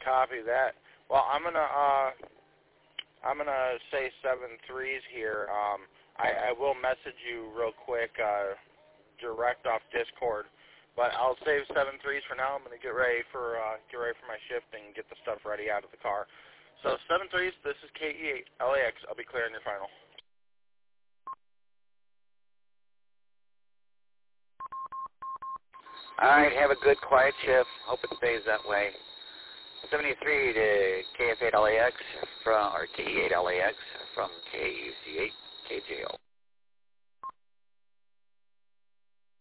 Copy that. Well, I'm gonna say 7-3s here. I will message you real quick, direct off Discord, but I'll save 7-3s for now. I'm gonna get ready for my shift and get the stuff ready out of the car. So 7-3s. This is KE8 LAX. I'll be clearing your final. All right, have a good, quiet shift. Hope it stays that way. 73 to KF8 LAX from, or KE8 LAX from KUC8 KJO.